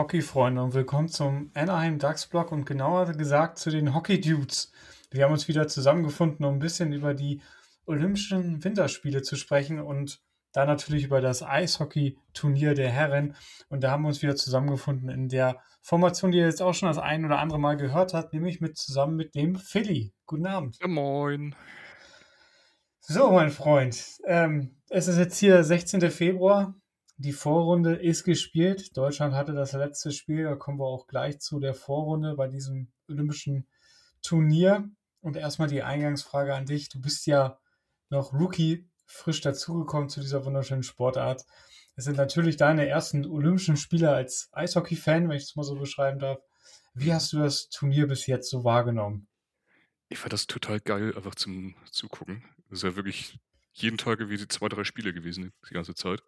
Hockey-Freunde und willkommen zum Anaheim Ducks-Blog und genauer gesagt zu den Hockey-Dudes. Wir haben uns wieder zusammengefunden, um ein bisschen über die Olympischen Winterspiele zu sprechen und da natürlich über das Eishockey-Turnier der Herren. Und da haben wir uns wieder zusammengefunden in der Formation, die ihr jetzt auch schon das ein oder andere Mal gehört habt, nämlich zusammen mit dem Philly. Guten Abend. Ja, moin. So, mein Freund, es ist jetzt hier 16. Februar. Die Vorrunde ist gespielt. Deutschland hatte das letzte Spiel. Da kommen wir auch gleich zu der Vorrunde bei diesem olympischen Turnier. Und erstmal die Eingangsfrage an dich. Du bist ja noch Rookie, frisch dazugekommen zu dieser wunderschönen Sportart. Es sind natürlich deine ersten Olympischen Spiele als Eishockey-Fan, wenn ich es mal so beschreiben darf. Wie hast du das Turnier bis jetzt so wahrgenommen? Ich fand das total geil, einfach zum Zugucken. Das ist ja wirklich jeden Tag irgendwie 2, 3 Spiele gewesen die ganze Zeit.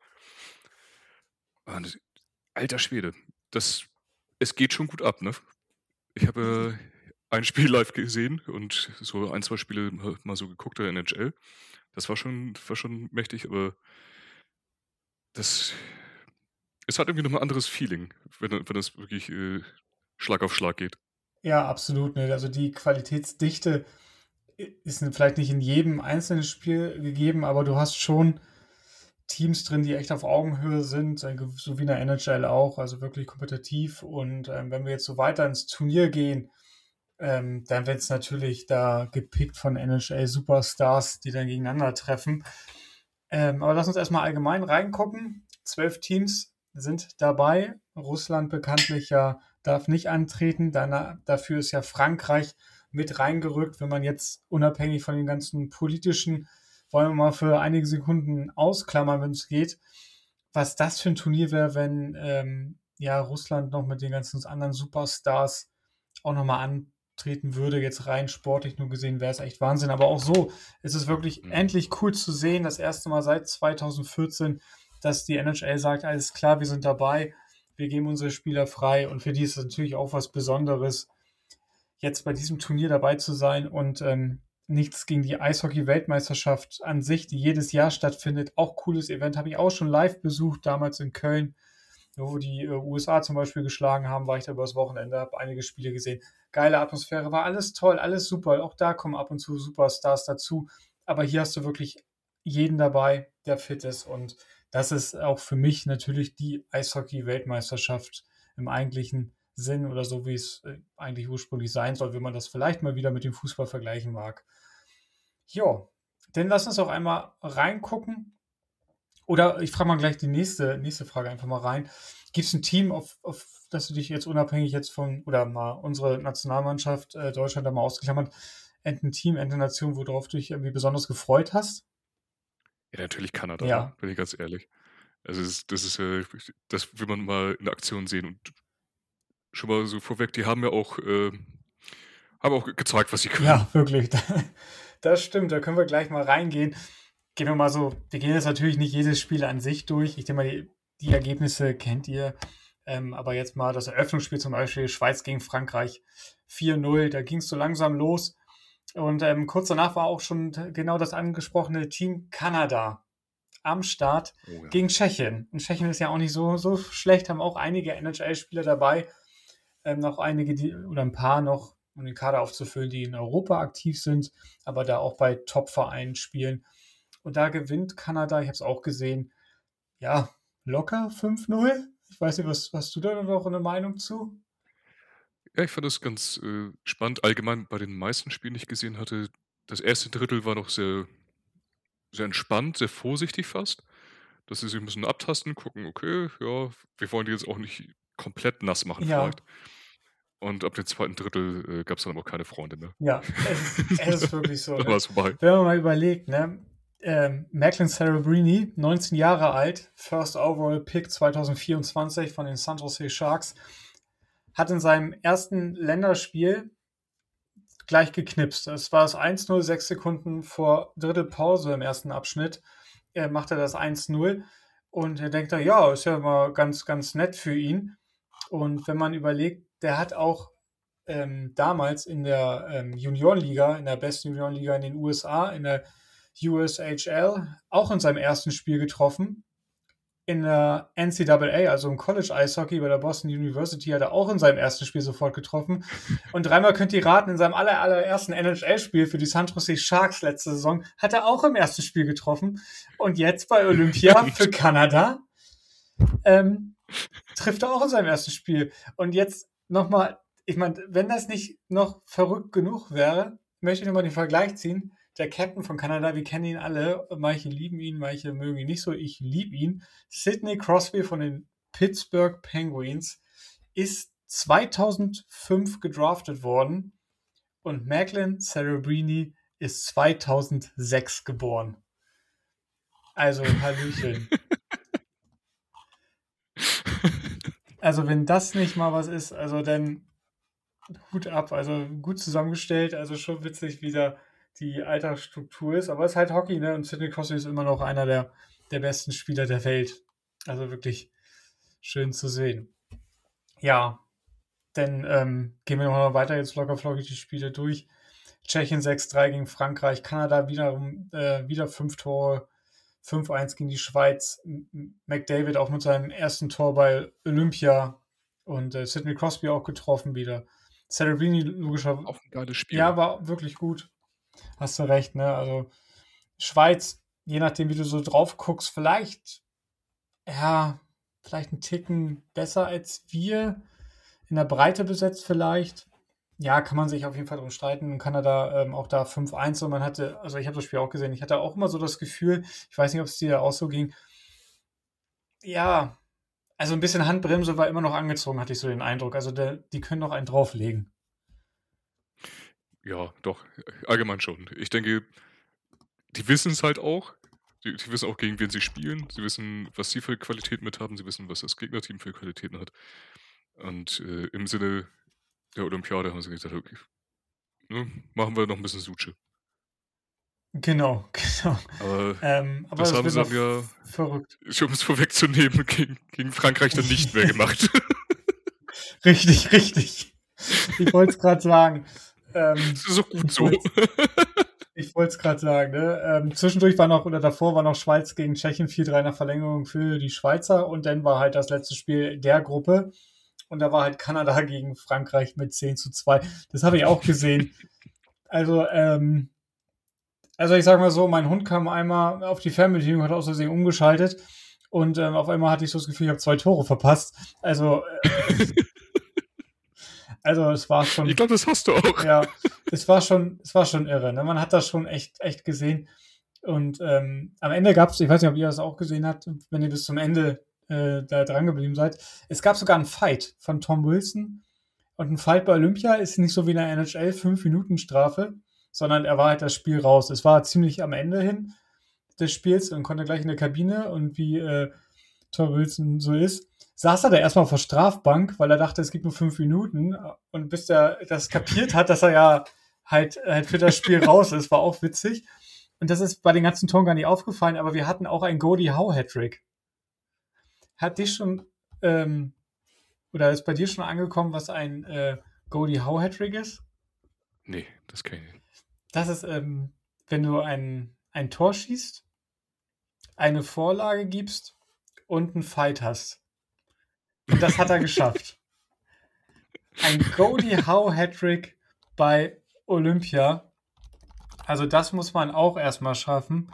Und alter Schwede, es geht schon gut ab, ne? Ich habe ein Spiel live gesehen und so ein, 2 Spiele mal so geguckt der NHL. Das war schon mächtig, aber das es hat irgendwie noch 'n anderes Feeling, wenn das wirklich, Schlag auf Schlag geht. Ja, absolut. Ne? Also die Qualitätsdichte ist vielleicht nicht in jedem einzelnen Spiel gegeben, aber du hast schon Teams drin, die echt auf Augenhöhe sind, so wie in der NHL auch, also wirklich kompetitiv. Und wenn wir jetzt so weiter ins Turnier gehen, dann wird es natürlich da gepickt von NHL-Superstars, die dann gegeneinander treffen. Aber lass uns erstmal allgemein reingucken. 12 Teams sind dabei. Russland bekanntlich ja darf nicht antreten. Dafür ist ja Frankreich mit reingerückt. Wenn man jetzt unabhängig von den ganzen politischen, wollen wir mal für einige Sekunden ausklammern, wenn es geht, was das für ein Turnier wäre, wenn ja Russland noch mit den ganzen anderen Superstars auch nochmal antreten würde. Jetzt rein sportlich nur gesehen wäre es echt Wahnsinn. Aber auch so ist es wirklich Mhm. endlich cool zu sehen. Das erste Mal seit 2014, dass die NHL sagt, alles klar, wir sind dabei, wir geben unsere Spieler frei. Und für die ist es natürlich auch was Besonderes, jetzt bei diesem Turnier dabei zu sein und nichts gegen die Eishockey-Weltmeisterschaft an sich, die jedes Jahr stattfindet. Auch cooles Event, habe ich auch schon live besucht, damals in Köln, wo die USA zum Beispiel geschlagen haben, war ich da übers Wochenende, habe einige Spiele gesehen. Geile Atmosphäre, war alles toll, alles super. Auch da kommen ab und zu Superstars dazu. Aber hier hast du wirklich jeden dabei, der fit ist. Und das ist auch für mich natürlich die Eishockey-Weltmeisterschaft im eigentlichen Sinn oder so, wie es eigentlich ursprünglich sein soll, wenn man das vielleicht mal wieder mit dem Fußball vergleichen mag. Jo, dann lass uns auch einmal reingucken. Oder ich frage mal gleich die nächste Frage einfach mal rein. Gibt es ein Team, auf das du dich jetzt unabhängig jetzt von, oder mal unsere Nationalmannschaft Deutschland da mal ausgeklammert, ein Team, eine Nation, worauf du dich irgendwie besonders gefreut hast? Ja, natürlich Kanada, ne? Ja, Bin ich ganz ehrlich. Also, das will man mal in Aktion sehen und schon mal so vorweg, die haben auch gezeigt, was sie können. ja, wirklich. Das stimmt, da können wir gleich mal reingehen. Gehen wir mal so, wir gehen jetzt natürlich nicht jedes Spiel an sich durch. Ich denke mal, die Ergebnisse kennt ihr. Aber jetzt mal das Eröffnungsspiel zum Beispiel, Schweiz gegen Frankreich 4-0, da ging es so langsam los. Und kurz danach war auch schon genau das angesprochene Team Kanada am Start Oh ja. gegen Tschechien. Und Tschechien ist ja auch nicht so schlecht, haben auch einige NHL-Spieler dabei, noch einige, oder ein paar noch, um den Kader aufzufüllen, die in Europa aktiv sind, aber da auch bei Top-Vereinen spielen. Und da gewinnt Kanada, ich habe es auch gesehen, ja, locker 5-0. Ich weiß nicht, was hast du da noch eine Meinung zu? Ja, ich fand das ganz, spannend. Allgemein bei den meisten Spielen, die ich gesehen hatte, das erste Drittel war noch sehr entspannt, sehr vorsichtig fast, dass sie sich 'n bisschen abtasten, gucken: „Okay, ja, wir wollen die jetzt auch nicht komplett nass machen Ja, vielleicht.“ Und ab dem zweiten Drittel, gab's dann aber auch keine Freunde mehr. ja, es ist wirklich so, Da ne? war's vorbei. Wenn man mal überlegt, ne, Macklin Cerebrini, 19 Jahre alt, First Overall Pick 2024 von den San Jose Sharks, hat in seinem ersten Länderspiel gleich geknipst. Es war das 1-0, 6 Sekunden vor Drittelpause im ersten Abschnitt, macht er das 1-0 und er denkt da: „Ja, ist ja mal ganz, ganz nett für ihn.“ Und wenn man überlegt, der hat auch damals in der Juniorenliga, in der besten Juniorenliga in den USA, in der USHL, auch in seinem ersten Spiel getroffen. in der NCAA, also im College Eishockey bei der Boston University, hat er auch in seinem ersten Spiel sofort getroffen. Und dreimal könnt ihr raten, in seinem allerersten NHL-Spiel für die San Jose Sharks letzte Saison hat er auch im ersten Spiel getroffen. Und jetzt bei Olympia für Kanada trifft er auch in seinem ersten Spiel. Und jetzt nochmal, ich meine, wenn das nicht noch verrückt genug wäre, möchte ich nochmal den Vergleich ziehen. Der Captain von Kanada, wir kennen ihn alle. Manche lieben ihn, manche mögen ihn nicht so. Ich liebe ihn. Sidney Crosby von den Pittsburgh Penguins ist 2005 gedraftet worden und Macklin Cerebrini ist 2006 geboren. Also, Hallöchen. Also, wenn das nicht mal was ist, also dann Hut ab. Also, gut zusammengestellt. Also, schon witzig, wie da die Altersstruktur ist. Aber es ist halt Hockey, ne? Und Sidney Crosby ist immer noch einer der besten Spieler der Welt. Also, wirklich schön zu sehen. Ja, dann gehen wir noch weiter jetzt locker flockig die Spiele durch. Tschechien 6-3 gegen Frankreich, Kanada wieder 5 Tore, 5-1 gegen die Schweiz. McDavid auch mit seinem ersten Tor bei Olympia und Sidney Crosby auch getroffen wieder. Cerebrini logischerweise. Auch ein geiles Spiel. Ja, war wirklich gut. Hast du recht, ne? Also Schweiz, je nachdem, wie du so drauf guckst, vielleicht einen Ticken besser als wir. In der Breite besetzt vielleicht. Ja, kann man sich auf jeden Fall drum streiten. Kanada auch da 5-1 und man hatte, also ich habe das Spiel auch gesehen, ich hatte auch immer so das Gefühl, ich weiß nicht, ob es dir auch so ging, ja, also ein bisschen Handbremse war immer noch angezogen, hatte ich so den Eindruck. Also die können noch einen drauflegen. Ja, doch, allgemein schon. Ich denke, die wissen es halt auch. Die wissen auch, gegen wen sie spielen. Sie wissen, was sie für Qualität mit haben. Sie wissen, was das Gegnerteam für Qualitäten hat. Und im Sinne der Olympiade haben sie gesagt, okay, ne, machen wir noch ein bisschen Suche. Genau. Aber Aber das haben wird sie noch dann ja, verrückt. um es vorwegzunehmen, gegen Frankreich dann nicht mehr gemacht. Richtig. Ich wollte es gerade sagen. Das ist auch gut so. Ich wollte es gerade sagen, ne? Zwischendurch war noch, oder davor war noch Schweiz gegen Tschechien 4-3 nach Verlängerung für die Schweizer und dann war halt das letzte Spiel der Gruppe und da war halt Kanada gegen Frankreich mit 10-2. Das habe ich auch gesehen. Also ich sag mal so, mein Hund kam einmal auf die Fernbedienung, hat aus Versehen umgeschaltet und auf einmal hatte ich so das Gefühl, ich habe 2 Tore verpasst. Also es war schon. Ich glaube, das hast du auch. Ja, es war schon irre. Ne? Man hat das schon echt gesehen. Und am Ende gab es, ich weiß nicht, ob ihr das auch gesehen habt, wenn ihr bis zum Ende da dran geblieben seid. Es gab sogar einen Fight von Tom Wilson. Und ein Fight bei Olympia ist nicht so wie in der NHL 5-Minuten-Strafe, sondern er war halt das Spiel raus. Es war ziemlich am Ende hin des Spiels und konnte gleich in der Kabine und wie Tom Wilson so ist, saß er da erstmal auf der Strafbank, weil er dachte, es gibt nur 5 Minuten. Und bis er das kapiert hat, dass er ja halt für das Spiel raus ist, war auch witzig. Und das ist bei den ganzen Toren gar nicht aufgefallen, aber wir hatten auch einen Gordie Howe-Hattrick. Hat dich schon, oder ist bei dir schon angekommen, was ein Gordie Howe-Hattrick ist? Nee, das kann ich nicht. Das ist, wenn du ein Tor schießt, eine Vorlage gibst und einen Fight hast. Und das hat er geschafft. Ein Gordie Howe-Hattrick bei Olympia. Also das muss man auch erstmal schaffen.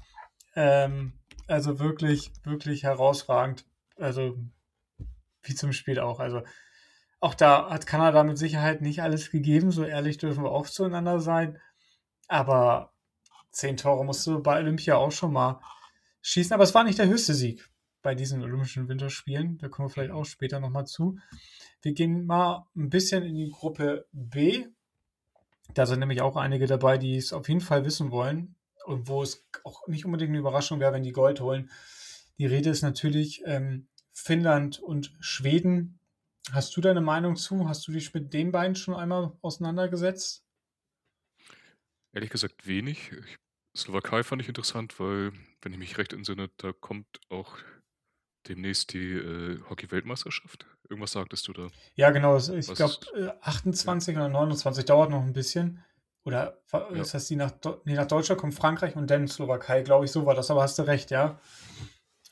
Also wirklich herausragend. Also wie zum Spiel auch. Also auch da hat Kanada mit Sicherheit nicht alles gegeben. So ehrlich dürfen wir auch zueinander sein. Aber 10 Tore musst du bei Olympia auch schon mal schießen. Aber es war nicht der höchste Sieg bei diesen Olympischen Winterspielen. Da kommen wir vielleicht auch später nochmal zu. Wir gehen mal ein bisschen in die Gruppe B. Da sind nämlich auch einige dabei, die es auf jeden Fall wissen wollen und wo es auch nicht unbedingt eine Überraschung wäre, wenn die Gold holen. Die Rede ist natürlich Finnland und Schweden. Hast du deine Meinung zu? Hast du dich mit den beiden schon einmal auseinandergesetzt? Ehrlich gesagt wenig. Slowakei fand ich interessant, weil, wenn ich mich recht entsinne, da kommt auch demnächst die Hockey-Weltmeisterschaft. Irgendwas sagtest du da? Ja, genau. Ich glaube, 28 oder 29 dauert noch ein bisschen. Oder ist das die nach Deutschland kommt Frankreich und dann Slowakei, glaube ich, so war das. Aber hast du recht, ja.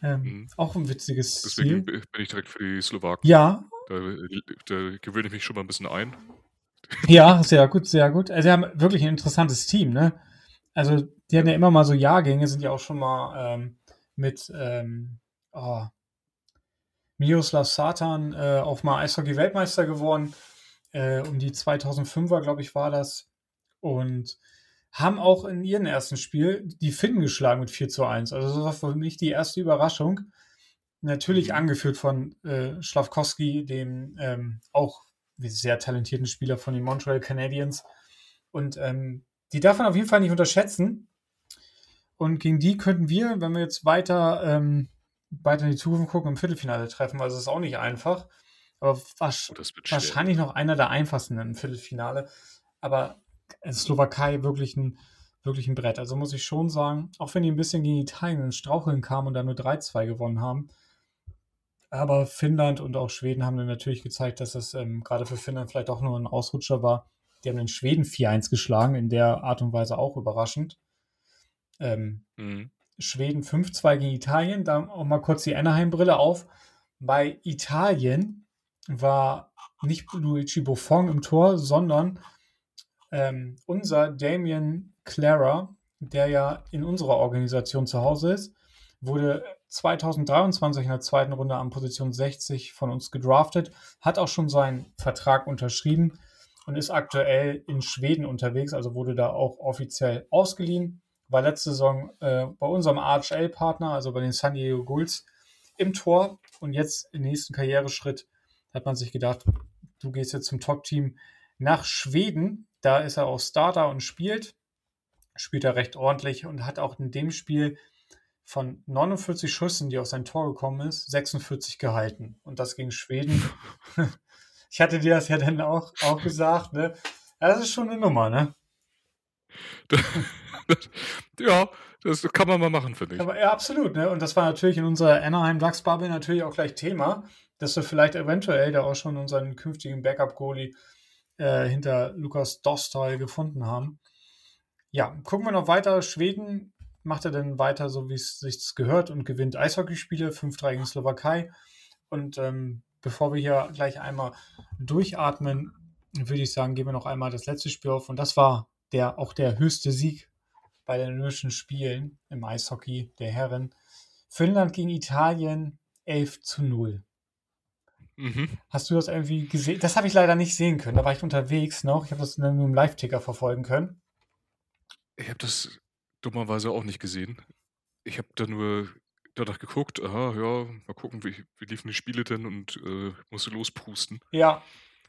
Auch ein witziges Deswegen Ziel. bin ich direkt für die Slowaken. Ja, Da gewöhne ich mich schon mal ein bisschen ein. ja, sehr gut, sehr gut. Also, sie haben wirklich ein interessantes Team, ne? Also, die hatten Ja. ja immer mal so Jahrgänge, sind ja auch schon mal mit oh, Miroslav Satan auch mal Eishockey-Weltmeister geworden. Um die 2005er, glaube ich, war das. Und haben auch in ihrem ersten Spiel die Finnen geschlagen mit 4:1. Also, das war für mich die erste Überraschung. Natürlich Mhm. angeführt von Slafkovsky, dem auch sehr talentierten Spieler von den Montreal Canadiens. Und die darf man auf jeden Fall nicht unterschätzen. Und gegen die könnten wir, wenn wir jetzt weiter in die Zukunft gucken, im Viertelfinale treffen. Also es ist auch nicht einfach. Aber Das wird schwer. wahrscheinlich noch einer der einfachsten im Viertelfinale. Aber Slowakei wirklich ein Brett. Also muss ich schon sagen, auch wenn die ein bisschen gegen Italien ins Straucheln kamen und dann nur 3:2 gewonnen haben. Aber Finnland und auch Schweden haben dann natürlich gezeigt, dass das gerade für Finnland vielleicht auch nur ein Ausrutscher war. Die haben den Schweden 4:1 geschlagen, in der Art und Weise auch überraschend. Mhm. Schweden 5:2 gegen Italien. Da auch mal kurz die Anaheim-Brille auf. Bei Italien war nicht Luigi Buffon im Tor, sondern unser Damien Clara, der ja in unserer Organisation zu Hause ist, wurde 2023 in der zweiten Runde an Position 60 von uns gedraftet, hat auch schon seinen Vertrag unterschrieben und ist aktuell in Schweden unterwegs, also wurde da auch offiziell ausgeliehen. War letzte Saison bei unserem AHL-Partner, also bei den San Diego Gulls, im Tor und jetzt im nächsten Karriereschritt hat man sich gedacht, du gehst jetzt zum Top-Team nach Schweden. Da ist er auch Starter und spielt er recht ordentlich und hat auch in dem Spiel von 49 Schüssen, die aus sein Tor gekommen ist, 46 gehalten. Und das gegen Schweden. Ich hatte dir das ja dann auch gesagt, ne? Ja, das ist schon eine Nummer, ne? Ja, das kann man mal machen, finde ich. Aber ja, absolut, ne? Und das war natürlich in unserer Anaheim Ducks Bubble natürlich auch gleich Thema, dass wir vielleicht eventuell da auch schon unseren künftigen Backup-Goalie hinter Lukas Dostal gefunden haben. Ja, gucken wir noch weiter. Schweden macht er dann weiter, so wie es sich gehört, und gewinnt Eishockeyspiele, 5:3 gegen Slowakei. Und bevor wir hier gleich einmal durchatmen, würde ich sagen, gehen wir noch einmal das letzte Spiel auf. Und das war auch der höchste Sieg bei den Olympischen Spielen im Eishockey der Herren. Finnland gegen Italien 11:0. Mhm. Hast du das irgendwie gesehen? Das habe ich leider nicht sehen können. Da war ich unterwegs noch. Ich habe das nur im Live-Ticker verfolgen können. Ich habe das dummerweise auch nicht gesehen. Ich habe da nur danach geguckt, aha, ja, mal gucken, wie liefen die Spiele denn und musste lospusten. Ja,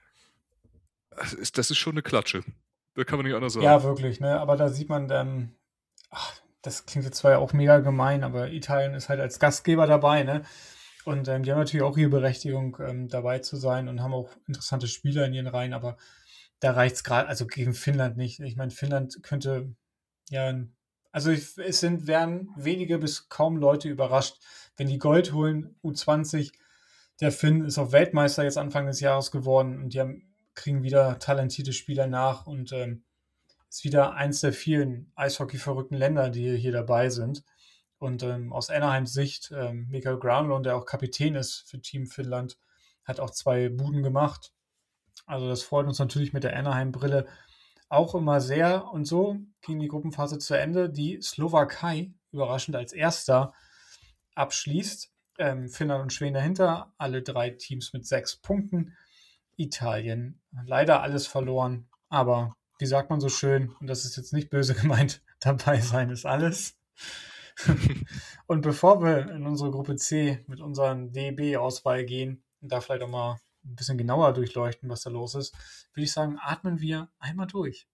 Das ist schon eine Klatsche. Da kann man nicht anders sagen. ja, wirklich, ne? Aber da sieht man dann, das klingt jetzt zwar ja auch mega gemein, aber Italien ist halt als Gastgeber dabei, ne? Und die haben natürlich auch ihre Berechtigung, dabei zu sein und haben auch interessante Spieler in ihren Reihen, aber da reicht es gerade, also gegen Finnland nicht. Ich meine, Finnland könnte, ja, also wären wenige bis kaum Leute überrascht, wenn die Gold holen, U20. Der Finn ist auch Weltmeister jetzt Anfang des Jahres geworden und kriegen wieder talentierte Spieler nach und ist wieder eins der vielen Eishockey-verrückten Länder, die hier dabei sind. Und aus Anaheims Sicht, Mikael Granlund, der auch Kapitän ist für Team Finnland, hat auch 2 Buden gemacht. Also das freut uns natürlich mit der Anaheim-Brille auch immer sehr. Und so ging die Gruppenphase zu Ende. Die Slowakei überraschend als erster abschließt. Finnland und Schweden dahinter, alle 3 Teams mit 6 Punkten. Italien leider alles verloren, aber wie sagt man so schön, und das ist jetzt nicht böse gemeint, dabei sein ist alles. Und bevor wir in unsere Gruppe C mit unseren DEB-Auswahl gehen und da vielleicht auch mal ein bisschen genauer durchleuchten, was da los ist, würde ich sagen, atmen wir einmal durch.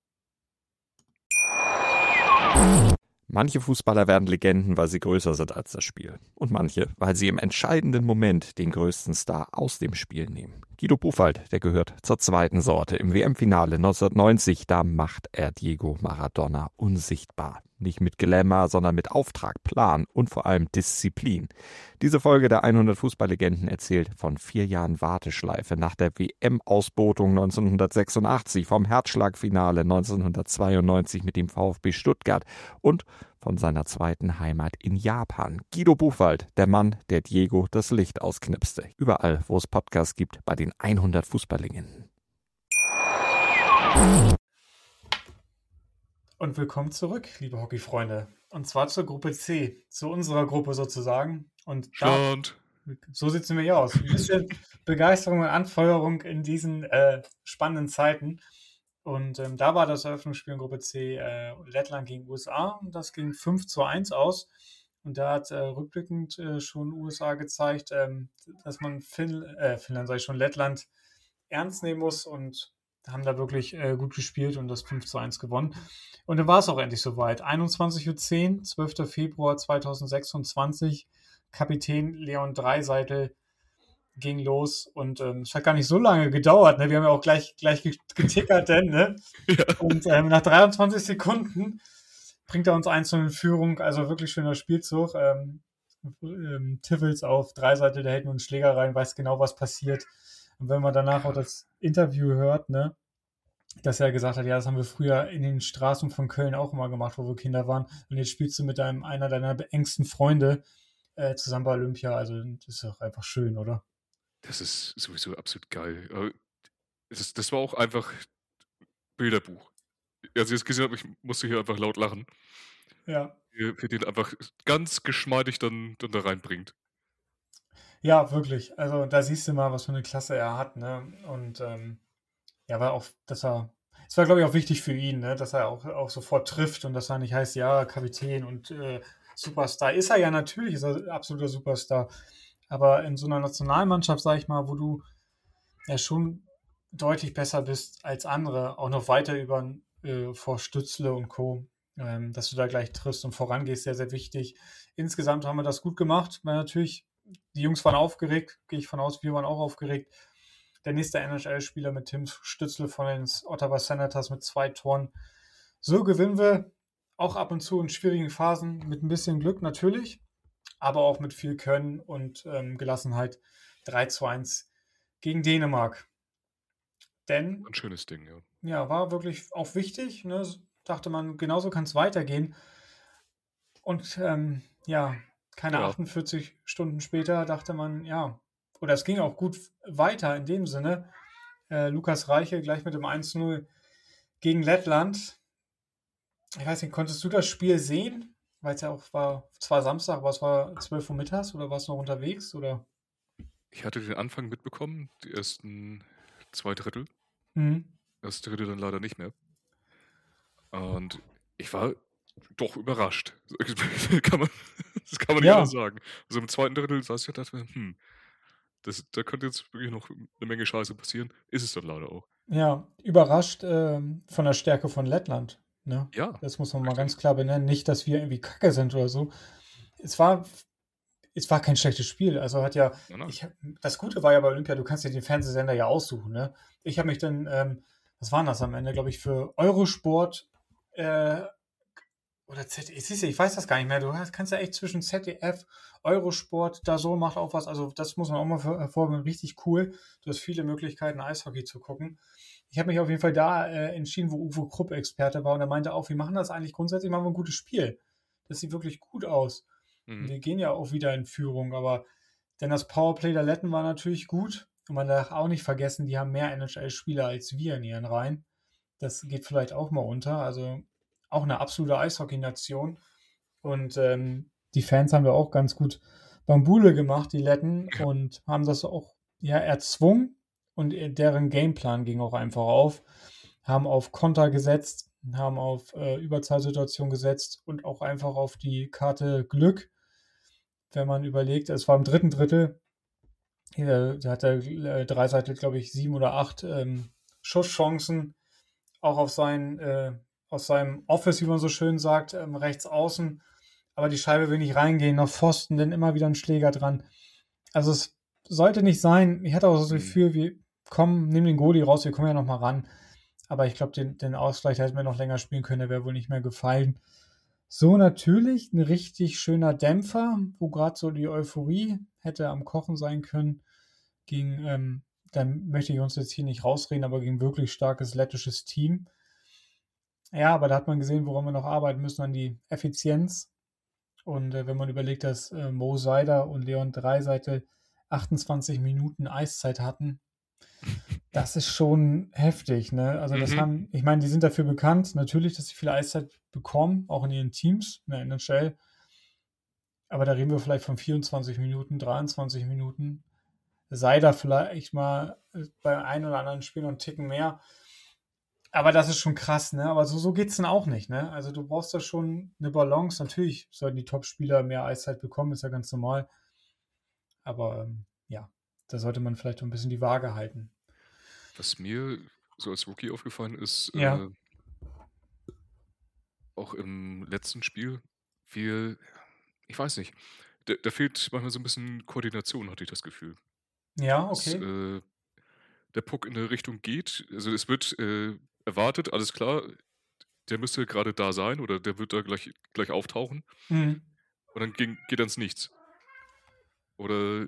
Manche Fußballer werden Legenden, weil sie größer sind als das Spiel. Und manche, weil sie im entscheidenden Moment den größten Star aus dem Spiel nehmen. Guido Buchwald, der gehört zur zweiten Sorte. Im WM-Finale 1990, da macht er Diego Maradona unsichtbar. Nicht mit Glamour, sondern mit Auftrag, Plan und vor allem Disziplin. Diese Folge der 100 Fußballlegenden erzählt von 4 Jahren Warteschleife nach der WM-Ausbotung 1986, vom Herzschlagfinale 1992 mit dem VfB Stuttgart und von seiner zweiten Heimat in Japan. Guido Buchwald, der Mann, der Diego das Licht ausknipste. Überall, wo es Podcasts gibt, bei den 100 Fußballlegenden. Und willkommen zurück, liebe Hockeyfreunde. Und zwar zur Gruppe C, zu unserer Gruppe sozusagen. Und so sieht es nämlich aus. Ein bisschen Begeisterung und Anfeuerung in diesen spannenden Zeiten. Und da war das Eröffnungsspiel in Gruppe C Lettland gegen USA. Und das ging 5:1 aus. Und da hat rückblickend schon USA gezeigt, dass man Lettland ernst nehmen muss und haben da wirklich gut gespielt und das 5:1 gewonnen. Und dann war es auch endlich soweit. 21:10 Uhr, 12. Februar 2026. Kapitän Leon Draisaitl ging los und es hat gar nicht so lange gedauert. Ne? Wir haben ja auch gleich getickert, denn, ne? Ja. Und nach 23 Sekunden bringt er uns 1:0 in Führung. Also wirklich schöner Spielzug. Tivels auf Draisaitl, der hält nur einen Schläger rein, weiß genau, was passiert. Und wenn man danach auch das Interview hört, ne, dass er gesagt hat, ja, das haben wir früher in den Straßen von Köln auch immer gemacht, wo wir Kinder waren. Und jetzt spielst du mit einer deiner engsten Freunde zusammen bei Olympia. Also das ist doch einfach schön, oder? Das ist sowieso absolut geil. Das war auch einfach Bilderbuch. Als ich das gesehen habe, ich musste hier einfach laut lachen. Ja. Wie den einfach ganz geschmeidig dann da reinbringt. Ja, wirklich. Also da siehst du mal, was für eine Klasse er hat, ne? Und ja, war auch, es war, glaube ich, auch wichtig für ihn, ne? Dass er auch sofort trifft und dass er nicht heißt, ja, Kapitän und Superstar. Ist er ja natürlich, ist er ein absoluter Superstar. Aber in so einer Nationalmannschaft, sag ich mal, wo du ja schon deutlich besser bist als andere, auch noch weiter vor Stützle und Co., dass du da gleich triffst und vorangehst, sehr, sehr wichtig. Insgesamt haben wir das gut gemacht, weil natürlich die Jungs waren aufgeregt, gehe ich von aus, wir waren auch aufgeregt. Der nächste NHL-Spieler mit Tim Stützle von den Ottawa Senators mit 2 Toren. So gewinnen wir auch ab und zu in schwierigen Phasen mit ein bisschen Glück natürlich, aber auch mit viel Können und Gelassenheit 3:1 gegen Dänemark. Denn, Ein schönes Ding, ja. ja, war wirklich auch wichtig. Ne? Dachte man, genauso kann es weitergehen. Und ja, keine 48 Stunden später dachte man, ja, oder es ging auch gut weiter in dem Sinne. Lukas Reiche gleich mit dem 1:0 gegen Lettland. Ich weiß nicht, konntest du das Spiel sehen? Weil es ja auch war, zwar Samstag, aber es war 12 Uhr mittags oder warst du noch unterwegs? Oder? Ich hatte den Anfang mitbekommen, die ersten 2 Drittel. Mhm. Das dritte dann leider nicht mehr. Und ich war doch überrascht. Das kann man nicht Ja. anders sagen. Also im zweiten Drittel saß ich und dachte mir, da könnte jetzt wirklich noch eine Menge Scheiße passieren. Ist es dann leider auch. Ja, überrascht von der Stärke von Lettland. Ne? Ja, Das muss man mal richtig. ganz klar benennen. Nicht, dass wir irgendwie kacke sind oder so. Es war kein schlechtes Spiel. Also hat ja, Nein. das Gute war ja bei Olympia, du kannst dir den Fernsehsender ja aussuchen. Ne? Ich habe mich dann, was war das am Ende, glaube ich, für Eurosport oder ZDF, siehst du, ich weiß das gar nicht mehr. Du kannst ja echt zwischen ZDF, Eurosport, DAZN macht auch was. Also das muss man auch mal hervorheben. Richtig cool. Du hast viele Möglichkeiten, Eishockey zu gucken. Ich habe mich auf jeden Fall da entschieden, wo Uwe Krupp Experte war und er meinte auch, wir machen das eigentlich grundsätzlich, machen wir ein gutes Spiel. Das sieht wirklich gut aus. Mhm. Wir gehen ja auch wieder in Führung, aber denn das Powerplay der Letten war natürlich gut und man darf auch nicht vergessen, die haben mehr NHL-Spieler als wir in ihren Reihen. Das geht vielleicht auch mal unter. Also auch eine absolute Eishockey-Nation. Und die Fans haben da auch ganz gut Bambule gemacht, die Letten, und haben das auch erzwungen. Und deren Gameplan ging auch einfach auf. Haben auf Konter gesetzt, haben auf Überzahlsituation gesetzt und auch einfach auf die Karte Glück. Wenn man überlegt, es war im dritten Drittel, da hat der Draisaitl, glaube ich, 7 oder 8 Schusschancen, auch aus seinem Office, wie man so schön sagt, rechts außen. Aber die Scheibe will nicht reingehen, nach Pfosten, dann immer wieder ein Schläger dran. Also es sollte nicht sein. Ich hatte auch so das Gefühl, wir kommen, nehmen den Goalie raus, wir kommen ja noch mal ran. Aber ich glaube, den Ausgleich hätten wir noch länger spielen können, der wäre wohl nicht mehr gefallen. So, natürlich ein richtig schöner Dämpfer, wo gerade so die Euphorie hätte am Kochen sein können, dann möchte ich uns jetzt hier nicht rausreden, aber gegen wirklich starkes lettisches Team. Ja, aber da hat man gesehen, woran wir noch arbeiten müssen, an die Effizienz. Und wenn man überlegt, dass Mo Seider und Leon Dreiseitel 28 Minuten Eiszeit hatten, das ist schon heftig, ne? Also das Mhm. haben, ich meine, die sind dafür bekannt, natürlich, dass sie viel Eiszeit bekommen, auch in ihren Teams, in der NHL. Aber da reden wir vielleicht von 24 Minuten, 23 Minuten. Seider vielleicht mal bei einem oder anderen Spiel noch einen Ticken mehr. Aber das ist schon krass, ne? Aber so geht's dann auch nicht, ne? Also du brauchst da schon eine Balance. Natürlich sollten die Top-Spieler mehr Eiszeit bekommen, ist ja ganz normal. Aber ja, da sollte man vielleicht auch ein bisschen die Waage halten. Was mir so als Rookie aufgefallen ist, Ja, auch im letzten Spiel, viel, ich weiß nicht, da fehlt manchmal so ein bisschen Koordination, hatte ich das Gefühl. ja, Dass okay. der Puck in eine Richtung geht, also es wird erwartet, alles klar, der müsste gerade da sein oder der wird da gleich auftauchen Mhm. und dann geht er ins Nichts. Oder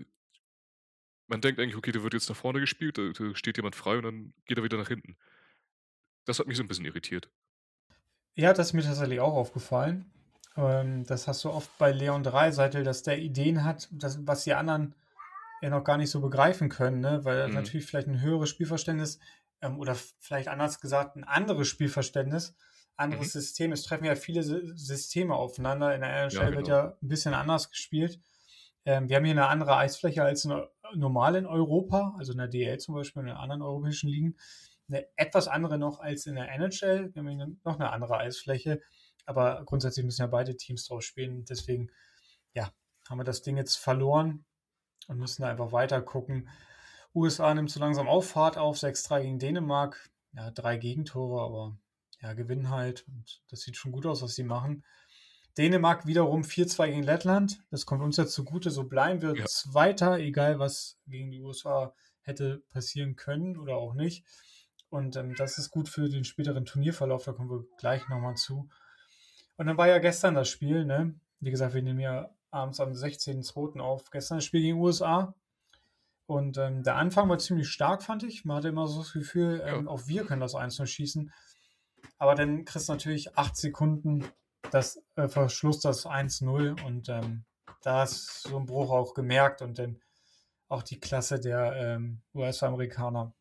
man denkt eigentlich, okay, der wird jetzt nach vorne gespielt, da steht jemand frei und dann geht er wieder nach hinten. Das hat mich so ein bisschen irritiert. Ja, das ist mir tatsächlich auch aufgefallen. Das hast du oft bei Leon Dreiseitel, dass der Ideen hat, was die anderen ja noch gar nicht so begreifen können, ne? Weil er Mhm. natürlich vielleicht ein höheres Spielverständnis oder vielleicht anders gesagt ein anderes Spielverständnis, Mhm. anderes System. Es treffen ja viele Systeme aufeinander. In der Ja, NHL wird genau. ja ein bisschen anders gespielt. Wir haben hier eine andere Eisfläche als normal in Europa, also in der DL zum Beispiel, in den anderen europäischen Ligen. Eine etwas andere noch als in der NHL. Wir haben hier noch eine andere Eisfläche. Aber grundsätzlich müssen ja beide Teams drauf spielen. Deswegen, ja, haben wir das Ding jetzt verloren und müssen da einfach weiter gucken. USA nimmt so langsam auch Fahrt auf, 6-3 gegen Dänemark. Ja, 3 Gegentore, aber ja, gewinnen halt. Und das sieht schon gut aus, was sie machen. Dänemark wiederum 4-2 gegen Lettland. Das kommt uns jetzt zugute. So bleiben wir Ja. Zweiter, egal was gegen die USA hätte passieren können oder auch nicht. Und das ist gut für den späteren Turnierverlauf. Da kommen wir gleich nochmal zu. Und dann war ja gestern das Spiel, ne? Wie gesagt, wir nehmen ja abends am 16.02. auf. Gestern das Spiel gegen USA. Und der Anfang war ziemlich stark, fand ich. Man hatte immer so das Gefühl, Ja. auch wir können das 1-0 schießen. Aber dann kriegst du natürlich 8 Sekunden das Verschluss das 1-0 und da ist so ein Bruch auch gemerkt und dann auch die Klasse der US-Amerikaner.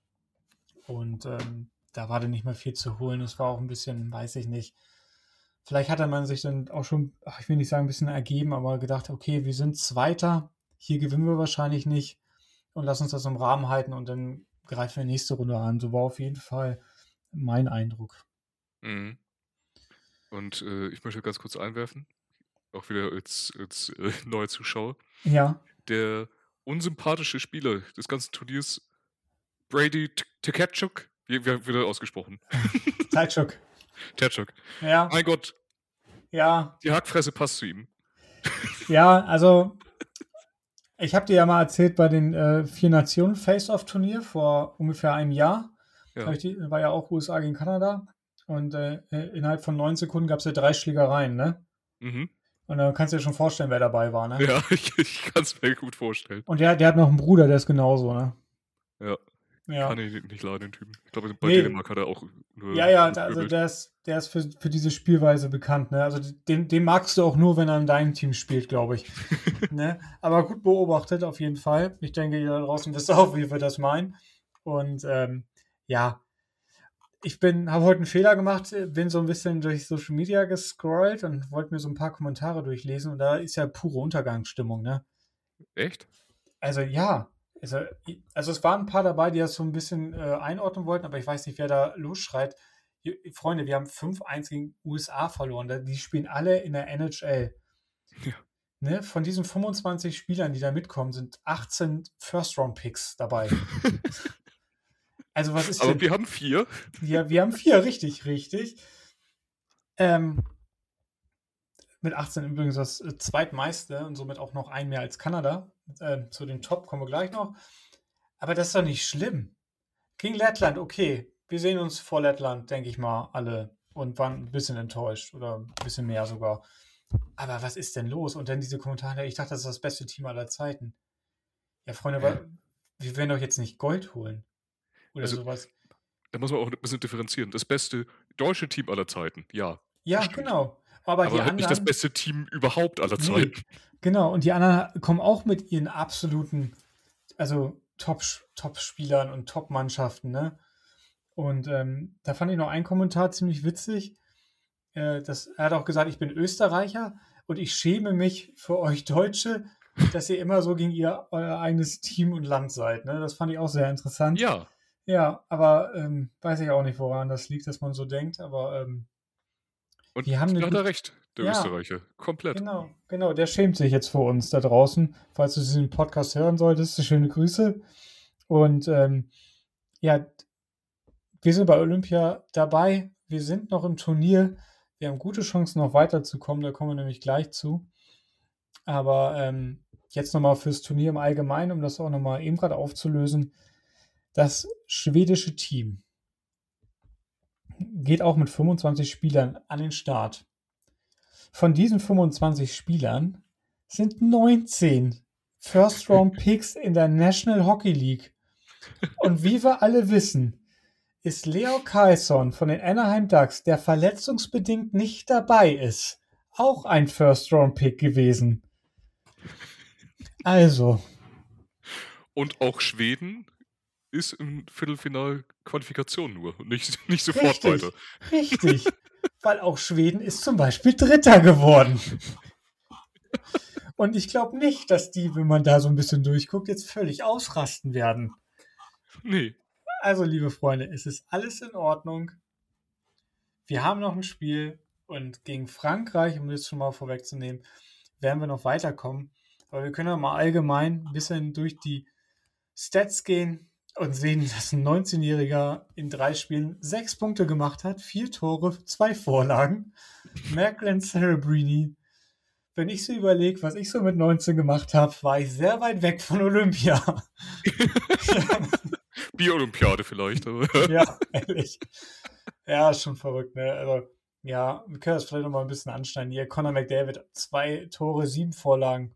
Und da war dann nicht mehr viel zu holen. Es war auch ein bisschen, weiß ich nicht. Vielleicht hatte man sich dann auch schon, ach, ich will nicht sagen, ein bisschen ergeben, aber gedacht, okay, wir sind Zweiter, hier gewinnen wir wahrscheinlich nicht und lass uns das im Rahmen halten und dann greifen wir nächste Runde an. So war auf jeden Fall mein Eindruck. Mhm. Und ich möchte ganz kurz einwerfen, auch wieder als neuer Zuschauer. Ja, Der unsympathische Spieler des ganzen Turniers, Brady Tkachuk, wie wird er ausgesprochen? Zeitchock. Tkachuk. Ja, Mein Gott, ja, die Hackfresse passt zu ihm. ja, also ich habe dir ja mal erzählt bei den Vier Nationen Face-Off-Turnier vor ungefähr einem Jahr. Ja. War ja auch USA gegen Kanada. Und innerhalb von 9 Sekunden gab es ja 3 Schlägereien, ne? Mhm. Und dann kannst du dir schon vorstellen, wer dabei war, ne? Ja, ich kann es mir gut vorstellen. Und der hat noch einen Bruder, der ist genauso, ne? Ja. Ja. Kann ich nicht leiden, den Typen. Ich glaube, bei Nee, Dänemark hat er auch ja, nur ja, also gepöbelt. der ist für diese Spielweise bekannt, ne? Also den magst du auch nur, wenn er in deinem Team spielt, glaube ich. Ne? Aber gut beobachtet auf jeden Fall. Ich denke, ihr da draußen wisst auch, wie wir das meinen. Und ja, habe heute einen Fehler gemacht, bin so ein bisschen durch Social Media gescrollt und wollte mir so ein paar Kommentare durchlesen und da ist ja pure Untergangsstimmung, ne? Echt? Also ja, also, also es waren ein paar dabei, die das so ein bisschen einordnen wollten, aber ich weiß nicht, wer da losschreit. Freunde, wir haben 5-1 gegen USA verloren. Die spielen alle in der NHL. Ja. Ne? Von diesen 25 Spielern, die da mitkommen, sind 18 First-Round-Picks dabei. Also was ist Aber denn? wir haben 4. Ja, wir haben 4, richtig, richtig. Ähm, mit 18 übrigens das zweitmeiste und somit auch noch ein mehr als Kanada. Zu den Top kommen wir gleich noch. Aber das ist doch nicht schlimm. Gegen Lettland, okay. Wir sehen uns vor Lettland, denke ich mal, alle und waren ein bisschen enttäuscht oder ein bisschen mehr sogar. Aber was ist denn los? Und dann diese Kommentare, ich dachte, das ist das beste Team aller Zeiten. Ja, Freunde, Ja. wir werden doch jetzt nicht Gold holen oder Also, sowas. da muss man auch ein bisschen differenzieren. Das beste deutsche Team aller Zeiten, ja. Ja, bestimmt. genau. Aber die Aber halt nicht das anderen, beste Team überhaupt aller nee, Zeiten. genau. Und die anderen kommen auch mit ihren absoluten, also Top-Spielern und Top-Mannschaften, ne? Und da fand ich noch einen Kommentar ziemlich witzig. Er hat auch gesagt, ich bin Österreicher und ich schäme mich für euch Deutsche, dass ihr immer so gegen euer eigenes Team und Land seid. Ne? Das fand ich auch sehr interessant. Ja, Ja, aber weiß ich auch nicht, woran das liegt, dass man so denkt. Aber und die haben eine da hat er gute. recht, der Ja, Österreicher. Komplett. genau. Der schämt sich jetzt vor uns da draußen. Falls du diesen Podcast hören solltest, schöne Grüße. Und ja, wir sind bei Olympia dabei. Wir sind noch im Turnier. Wir haben gute Chancen, noch weiterzukommen. Da kommen wir nämlich gleich zu. Aber jetzt nochmal fürs Turnier im Allgemeinen, um das auch nochmal eben gerade aufzulösen. Das schwedische Team geht auch mit 25 Spielern an den Start. Von diesen 25 Spielern sind 19 First-Round-Picks in der National Hockey League. Und wie wir alle wissen, ist Leo Carlsson von den Anaheim Ducks, der verletzungsbedingt nicht dabei ist, auch ein First-Round-Pick gewesen. Also, Und auch Schweden ist im Viertelfinal Qualifikation nur und nicht sofort richtig, weiter. richtig. Weil auch Schweden ist zum Beispiel Dritter geworden. Und ich glaube nicht, dass die, wenn man da so ein bisschen durchguckt, jetzt völlig ausrasten werden. Nee. Also, liebe Freunde, es ist alles in Ordnung. Wir haben noch ein Spiel und gegen Frankreich, um das schon mal vorwegzunehmen, werden wir noch weiterkommen. Aber wir können ja mal allgemein ein bisschen durch die Stats gehen und sehen, dass ein 19-Jähriger in 3 Spielen 6 Punkte gemacht hat, 4 Tore, 2 Vorlagen. Macklin Cerebrini. Wenn ich so überlege, was ich so mit 19 gemacht habe, war ich sehr weit weg von Olympia. Bier-Olympiade vielleicht, aber. Ja, ehrlich. Ja, ist schon verrückt, ne? Also, ja, wir können das vielleicht noch mal ein bisschen anschneiden. Hier, Conor McDavid, 2 Tore, 7 Vorlagen.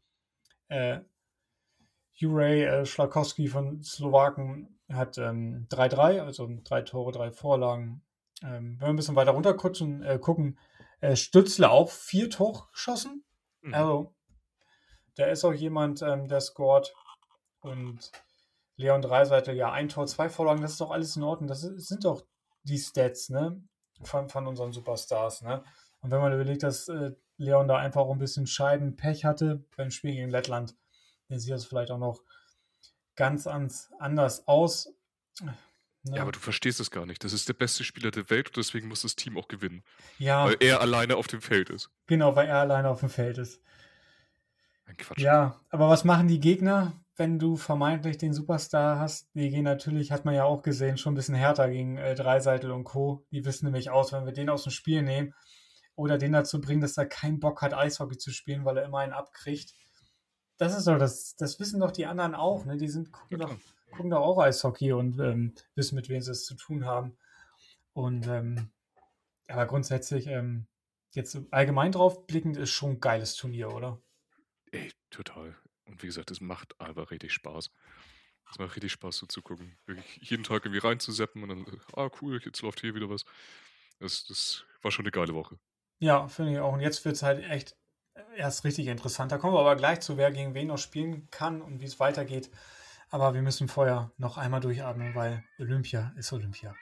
Juraj Slafkovský von Slowaken hat 3-3, also 3 Tore, 3 Vorlagen. Wenn wir ein bisschen weiter runter gucken, Stützle auch 4 Tore geschossen. Also, da ist auch jemand, der scored. Und Leon Draisaitl, ja, 1 Tor, 2 Vorlagen, das ist doch alles in Ordnung. Sind doch die Stats, ne? Von unseren Superstars, ne? Und wenn man überlegt, dass Leon da einfach auch ein bisschen Scheibenpech hatte beim Spiel gegen Lettland, dann sieht das vielleicht auch noch ganz anders aus. Ne? Ja, aber du verstehst es gar nicht. Das ist der beste Spieler der Welt und deswegen muss das Team auch gewinnen. Ja, Weil er alleine auf dem Feld ist. genau, weil er alleine auf dem Feld ist. Ein Quatsch. Ja, aber was machen die Gegner, wenn du vermeintlich den Superstar hast? Die gehen natürlich, hat man ja auch gesehen, schon ein bisschen härter gegen Draisaitl und Co. Die wissen nämlich aus, wenn wir den aus dem Spiel nehmen oder den dazu bringen, dass er keinen Bock hat, Eishockey zu spielen, weil er immer einen abkriegt. Das ist doch das wissen doch die anderen auch, ne? Die gucken doch auch Eishockey und wissen, mit wem sie es zu tun haben. Und aber grundsätzlich, jetzt allgemein drauf blickend, ist schon ein geiles Turnier, oder? Ey, total. Und wie gesagt, es macht einfach richtig Spaß. Es macht richtig Spaß so zu gucken. Wirklich jeden Tag irgendwie reinzuseppen und dann, cool, jetzt läuft hier wieder was. Das war schon eine geile Woche. Ja, finde ich auch. Und jetzt wird es halt echt erst richtig interessant. Da kommen wir aber gleich zu, wer gegen wen noch spielen kann und wie es weitergeht. Aber wir müssen vorher noch einmal durchatmen, weil Olympia ist Olympia.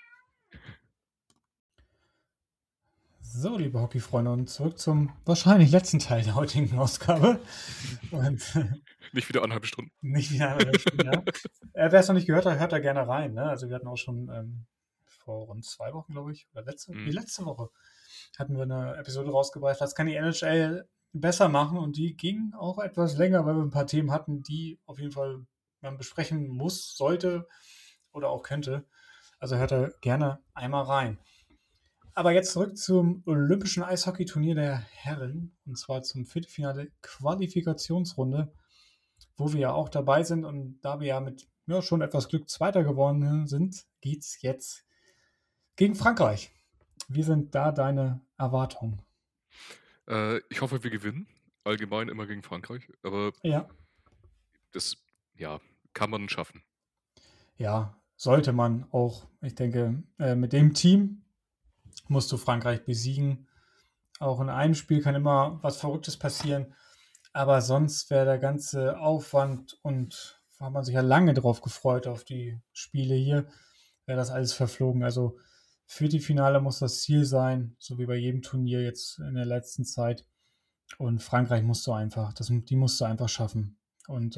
So, liebe Hockeyfreunde, und zurück zum wahrscheinlich letzten Teil der heutigen Ausgabe. Und Nicht wieder 1,5 Stunden. nicht wieder eine Stunde, ja. Wer es noch nicht gehört hat, hört da gerne rein. Ne? Also wir hatten auch schon vor rund 2 Wochen, glaube ich, oder letzte Woche hatten wir eine Episode rausgebracht. Das kann die NHL besser machen und die ging auch etwas länger, weil wir ein paar Themen hatten, die auf jeden Fall man besprechen muss, sollte oder auch könnte. Also hört da gerne einmal rein. Aber jetzt zurück zum Olympischen Eishockeyturnier der Herren und zwar zum Viertelfinale Qualifikationsrunde, wo wir ja auch dabei sind und da wir ja mit schon etwas Glück Zweiter geworden sind, geht's jetzt gegen Frankreich. Wie sind da deine Erwartungen? Ich hoffe, wir gewinnen. Allgemein immer gegen Frankreich. Aber Ja. das, kann man schaffen. Ja, sollte man auch. Ich denke, mit dem Team, musst du Frankreich besiegen. Auch in einem Spiel kann immer was Verrücktes passieren. Aber sonst wäre der ganze Aufwand und hat man sich ja lange drauf gefreut, auf die Spiele hier, wäre das alles verflogen. Also für die Finale muss das Ziel sein, so wie bei jedem Turnier jetzt in der letzten Zeit. Und Frankreich die musst du einfach schaffen. Und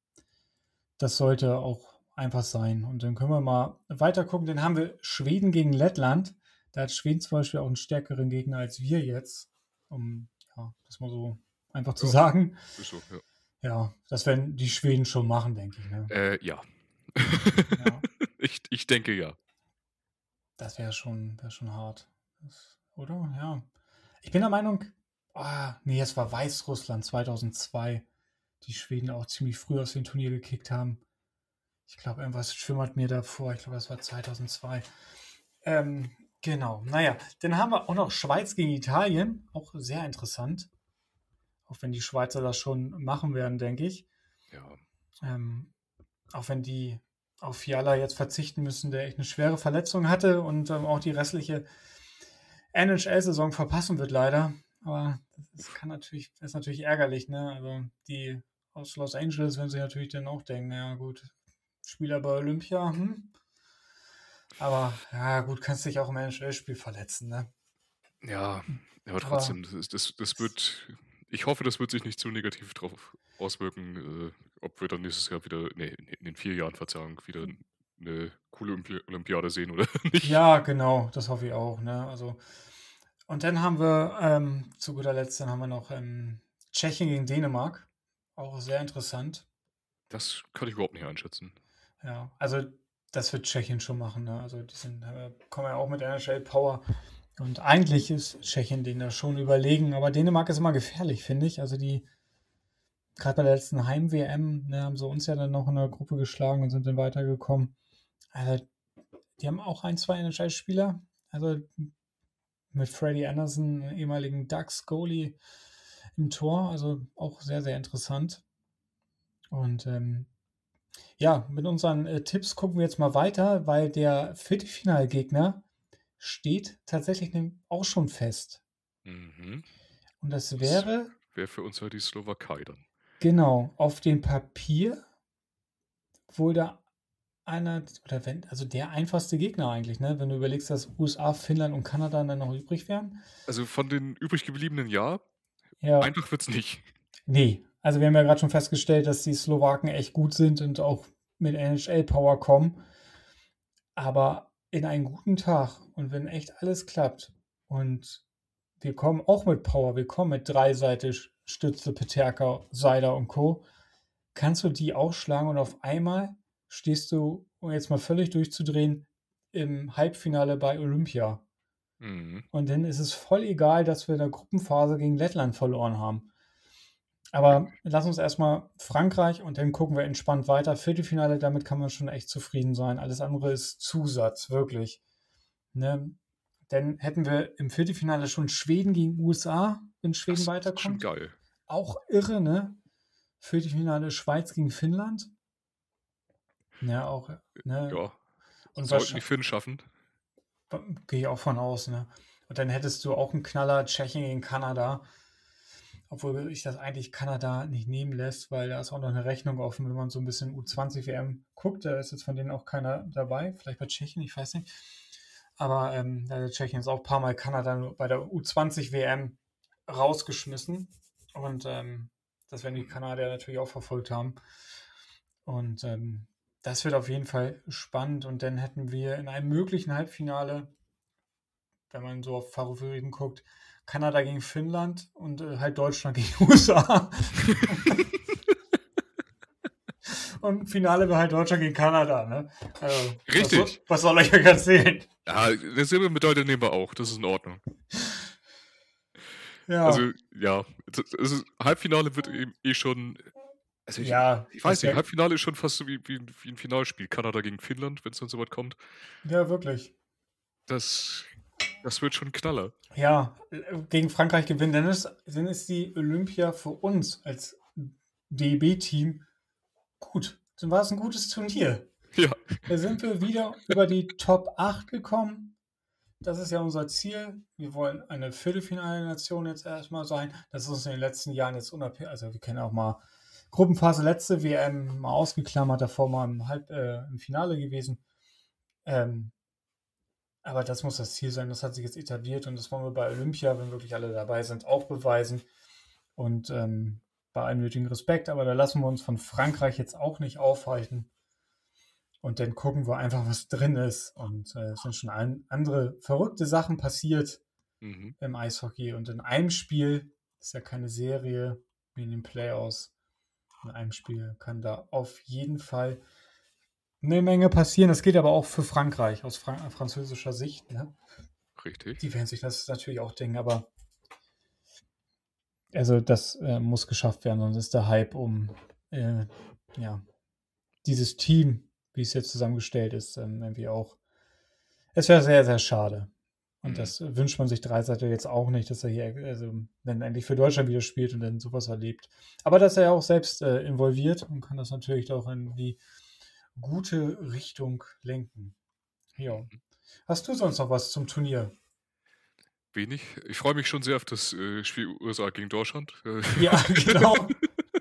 das sollte auch einfach sein. Und dann können wir mal weiter gucken. Dann haben wir Schweden gegen Lettland. Da hat Schweden zum Beispiel auch einen stärkeren Gegner als wir jetzt. Das mal so einfach zu sagen. Ist so, ja. Ja, das werden die Schweden schon machen, denke ich. Ne? Ja. Ja. Ich denke ja. Das wäre schon hart. Oder? Ja. Ich bin der Meinung, es war Weißrussland 2002, die Schweden auch ziemlich früh aus dem Turnier gekickt haben. Ich glaube, irgendwas schwimmert mir davor. Ich glaube, das war 2002. Genau. Naja, dann haben wir auch noch Schweiz gegen Italien. Auch sehr interessant. Auch wenn die Schweizer das schon machen werden, denke ich. Ja. Auch wenn die auf Fiala jetzt verzichten müssen, der echt eine schwere Verletzung hatte und auch die restliche NHL-Saison verpassen wird, leider. Aber das ist natürlich ärgerlich, ne? Also die aus Los Angeles werden sich natürlich dann auch denken, naja gut, Spieler bei Olympia, Aber ja gut, kannst dich auch im NHL-Spiel verletzen, ne? Ja, aber trotzdem, das wird, ich hoffe, das wird sich nicht zu negativ drauf auswirken, ob wir dann nächstes Jahr wieder, in den 4 Jahren, Verzeihung, wieder eine coole Olympiade sehen oder nicht. Ja, genau, das hoffe ich auch, ne? Also, und dann haben wir, zu guter Letzt, dann haben wir noch Tschechien gegen Dänemark. Auch sehr interessant. Das kann ich überhaupt nicht einschätzen. Ja, also das wird Tschechien schon machen, ne? Also die kommen ja auch mit NHL-Power. Und eigentlich ist Tschechien denen da schon überlegen, aber Dänemark ist immer gefährlich, finde ich. Also gerade bei der letzten Heim-WM, ne, haben sie uns ja dann noch in der Gruppe geschlagen und sind dann weitergekommen. Also die haben auch 2 NHL-Spieler. Also mit Freddie Anderson, ehemaligen Ducks-Goalie im Tor. Also auch sehr, sehr interessant. Und mit unseren Tipps gucken wir jetzt mal weiter, weil der Viertelfinalgegner steht tatsächlich auch schon fest. Mhm. Und das wäre für uns halt die Slowakei dann. genau auf dem Papier wohl der einfachste Gegner eigentlich, ne? Wenn du überlegst, dass USA, Finnland und Kanada dann noch übrig wären. Also von den übrig gebliebenen ja. Einfach wird's nicht. Nee, also wir haben ja gerade schon festgestellt, dass die Slowaken echt gut sind und auch mit NHL-Power kommen. Aber in einen guten Tag und wenn echt alles klappt und wir kommen auch mit Power, wir kommen mit dreiseitig Stütze, Peterka, Seider und Co., kannst du die ausschlagen und auf einmal stehst du, um jetzt mal völlig durchzudrehen, im Halbfinale bei Olympia. Mhm. Und dann ist es voll egal, dass wir in der Gruppenphase gegen Lettland verloren haben. Aber lass uns erstmal Frankreich und dann gucken wir entspannt weiter. Viertelfinale, damit kann man schon echt zufrieden sein. Alles andere ist Zusatz, wirklich. Ne? Dann hätten wir im Viertelfinale schon Schweden gegen USA, wenn Schweden weiterkommt. Das ist schon geil. Auch irre, ne? Viertelfinale Schweiz gegen Finnland. Ja, auch, ne? Ja. Und sollten die Finnen schaffen. Gehe ich auch von aus, ne? Und dann hättest du auch einen Knaller Tschechien gegen Kanada. Obwohl ich das eigentlich Kanada nicht nehmen lässt, weil da ist auch noch eine Rechnung offen, wenn man so ein bisschen U20-WM guckt. Da ist jetzt von denen auch keiner dabei. Vielleicht bei Tschechien, ich weiß nicht. Aber der Tschechien ist auch ein paar Mal Kanada bei der U20-WM rausgeschmissen. Und das werden die Kanadier natürlich auch verfolgt haben. Und das wird auf jeden Fall spannend. Und dann hätten wir in einem möglichen Halbfinale, wenn man so auf Favoriten guckt, Kanada gegen Finnland und halt Deutschland gegen USA. Und im Finale wäre halt Deutschland gegen Kanada, ne? Also, richtig. Was soll ich euch erzählen? Ja, das Silber mit Deutschland nehmen wir auch. Das ist in Ordnung. Ja. Also, ja. Halbfinale wird eben schon. Also ich weiß nicht, Halbfinale ist schon fast so wie ein Finalspiel. Kanada gegen Finnland, wenn es dann so weit kommt. Ja, wirklich. Das wird schon ein Knaller. Ja, gegen Frankreich gewinnen, dann ist die Olympia für uns als DEB-Team gut. Dann war es ein gutes Turnier. Ja. Da sind wir wieder über die Top 8 gekommen. das ist ja unser Ziel. Wir wollen eine Viertelfinale-Nation jetzt erstmal sein. Das ist uns in den letzten Jahren jetzt unabhängig. Also wir kennen auch mal Gruppenphase, letzte WM mal ausgeklammert, davor mal im Finale gewesen. Aber das muss das Ziel sein. Das hat sich jetzt etabliert und das wollen wir bei Olympia, wenn wirklich alle dabei sind, auch beweisen. Und bei allem nötigen Respekt. Aber da lassen wir uns von Frankreich jetzt auch nicht aufhalten. Und dann gucken wir einfach, was drin ist. Und es sind schon andere verrückte Sachen passiert im Eishockey. Und in einem Spiel, das ist ja keine Serie wie in den Playoffs, in einem Spiel kann da auf jeden Fall eine Menge passieren. Das geht aber auch für Frankreich aus französischer Sicht. Ne? Richtig. Die werden sich das natürlich auch denken, aber also das muss geschafft werden, sonst ist der Hype um dieses Team, wie es jetzt zusammengestellt ist, irgendwie auch. Es wäre sehr, sehr schade. Und das wünscht man sich Dreiseiter jetzt auch nicht, dass er hier, also wenn endlich für Deutschland wieder spielt und dann sowas erlebt. Aber dass er ja auch selbst involviert und kann das natürlich doch in die gute Richtung lenken. Ja. Hast du sonst noch was zum Turnier? Wenig. Ich freue mich schon sehr auf das Spiel USA gegen Deutschland. Ja, genau.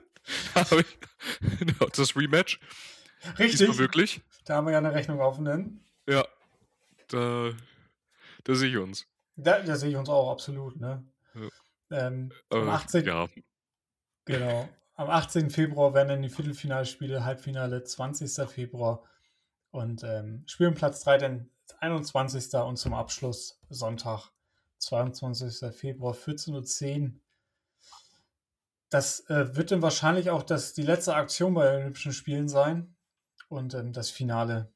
Das Rematch. Richtig. Diesmal wirklich. Da haben wir ja eine Rechnung offen. Ja. Da sehe ich uns. Da sehe ich uns auch absolut, ne? Ja. Am 18. Ja. Genau. Am 18. Februar werden dann die Viertelfinalspiele, Halbfinale 20. Februar und spielen Platz 3 dann 21. und zum Abschluss Sonntag, 22. Februar, 14:10 Uhr. Das wird dann wahrscheinlich auch die letzte Aktion bei den Olympischen Spielen sein und das Finale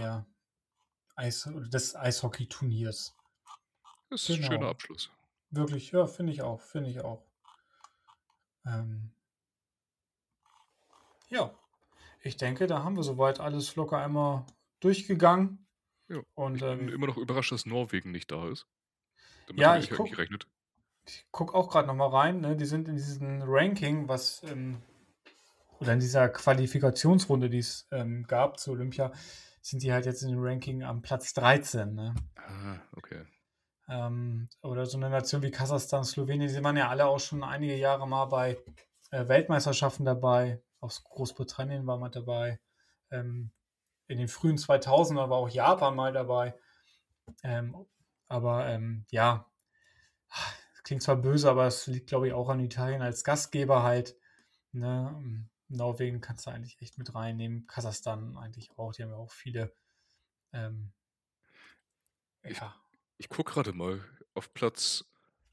des Eishockey-Turniers. Das ist ein schöner Abschluss. Wirklich, ja, finde ich auch. Ja, ich denke, da haben wir soweit alles locker einmal durchgegangen. Ja, und ich bin immer noch überrascht, dass Norwegen nicht da ist. Damit ja, habe ich eigentlich gerechnet. Ich gucke auch gerade nochmal rein. Ne? Die sind in diesem Ranking, oder in dieser Qualifikationsrunde, die es gab zu Olympia, sind die halt jetzt in dem Ranking am Platz 13. Ne? Ah, okay. Oder so eine Nation wie Kasachstan, Slowenien, die waren ja alle auch schon einige Jahre mal bei Weltmeisterschaften dabei. Aus Großbritannien war man dabei. In den frühen 2000er war auch Japan mal dabei. Ja, klingt zwar böse, aber es liegt, glaube ich, auch an Italien als Gastgeber halt. Ne? Norwegen kannst du eigentlich echt mit reinnehmen. Kasachstan eigentlich auch. Die haben ja auch viele. Ich gucke gerade mal auf Platz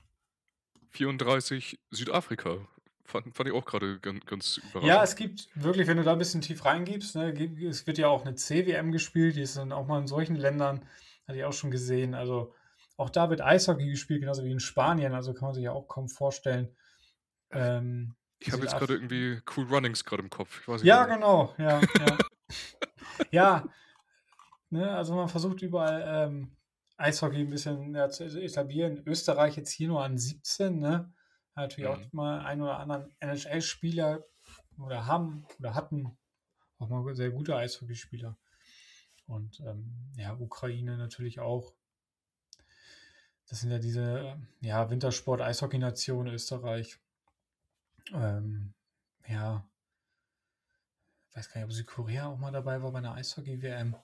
34 Südafrika. Fand ich auch gerade ganz überraschend. Ja, es gibt wirklich, wenn du da ein bisschen tief reingibst, ne, es wird ja auch eine CWM gespielt, die ist dann auch mal in solchen Ländern, hatte ich auch schon gesehen. Also auch da wird Eishockey gespielt, genauso wie in Spanien, also kann man sich ja auch kaum vorstellen. Ich habe jetzt gerade irgendwie Cool Runnings gerade im Kopf. Ich weiß nicht, ja, genau, ja. Ja, ne, also man versucht überall Eishockey ein bisschen zu etablieren. Österreich jetzt hier nur an 17, ne? Hat natürlich auch mal einen oder anderen NHL-Spieler hatten auch mal sehr gute Eishockeyspieler. Und Ukraine natürlich auch. Das sind ja diese Wintersport-Eishockey-Nation Österreich. Ich weiß gar nicht, ob Südkorea auch mal dabei war bei einer Eishockey-WM.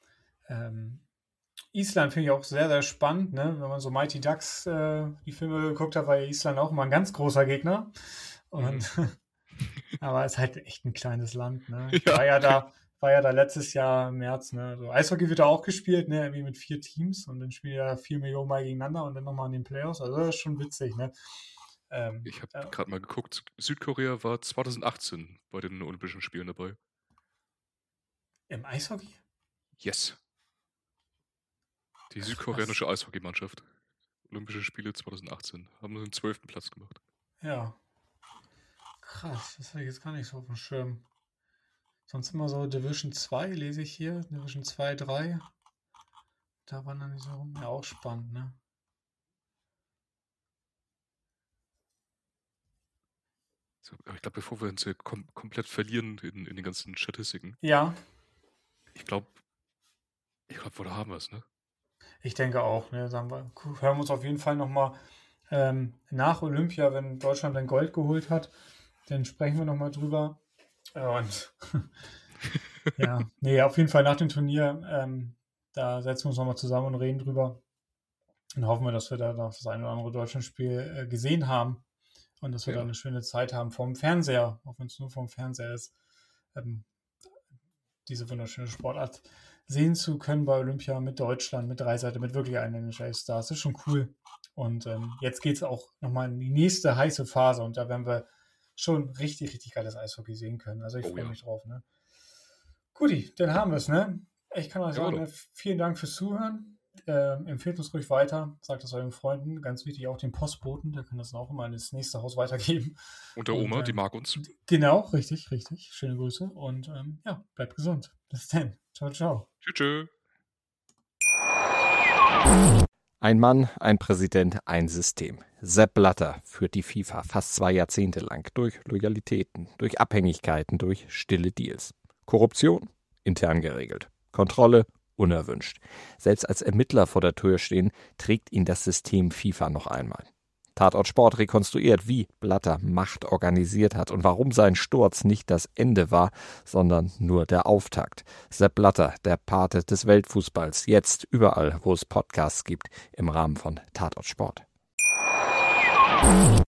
Island finde ich auch sehr, sehr spannend. Ne? Wenn man so Mighty Ducks die Filme geguckt hat, war ja Island auch immer ein ganz großer Gegner. Aber es ist halt echt ein kleines Land. Ne? Ja. War ja da letztes Jahr im März. Ne? So, Eishockey wird da auch gespielt, ne? Irgendwie mit 4 Teams und dann spielen ja 4 Millionen Mal gegeneinander und dann nochmal in den Playoffs. Also das ist schon witzig. Ne? Ich habe gerade mal geguckt. Südkorea war 2018 bei den Olympischen Spielen dabei. Im Eishockey? Yes. Die südkoreanische Eishockeymannschaft. Olympische Spiele 2018. Haben den 12. Platz gemacht. Ja. Krass, das hatte ich jetzt gar nicht so auf dem Schirm. Sonst immer so Division 2 lese ich hier. Division 2, 3. Da waren dann so, ja, auch spannend, ne? So, ich glaube, bevor wir uns hier komplett verlieren in den ganzen Statistiken. Ja. Ich glaube, da haben wir es, ne? Ich denke auch. Ne? Hören wir uns auf jeden Fall nochmal nach Olympia, wenn Deutschland dann Gold geholt hat, dann sprechen wir nochmal drüber. Und ja, nee, auf jeden Fall nach dem Turnier, da setzen wir uns nochmal zusammen und reden drüber. Und hoffen wir, dass wir da noch das ein oder andere Deutschlandspiel gesehen haben und dass wir da eine schöne Zeit haben vorm Fernseher, auch wenn es nur vorm Fernseher ist, diese wunderschöne Sportart sehen zu können bei Olympia mit Deutschland, mit Dreiseite, mit wirklich einem NHL-Star. Das ist schon cool. Und jetzt geht es auch nochmal in die nächste heiße Phase und da werden wir schon richtig, richtig geiles Eishockey sehen können. Also ich freue mich drauf. Ne? Guti, dann haben wir es. Ne? Ich kann euch sagen, vielen Dank fürs Zuhören. Empfehlt uns ruhig weiter. Sagt es euren Freunden. Ganz wichtig auch den Postboten. Der kann das dann auch immer ins nächste Haus weitergeben. Und der Oma, die mag uns. Genau, richtig, richtig. Schöne Grüße und bleibt gesund. Bis dann. Ciao, ciao. Tschüss. Ein Mann, ein Präsident, ein System. Sepp Blatter führt die FIFA fast 2 Jahrzehnte lang durch Loyalitäten, durch Abhängigkeiten, durch stille Deals. Korruption? Intern geregelt. Kontrolle? Unerwünscht. Selbst als Ermittler vor der Tür stehen, trägt ihn das System FIFA noch einmal. Tatort Sport rekonstruiert, wie Blatter Macht organisiert hat und warum sein Sturz nicht das Ende war, sondern nur der Auftakt. Sepp Blatter, der Pate des Weltfußballs, jetzt überall, wo es Podcasts gibt, im Rahmen von Tatort Sport.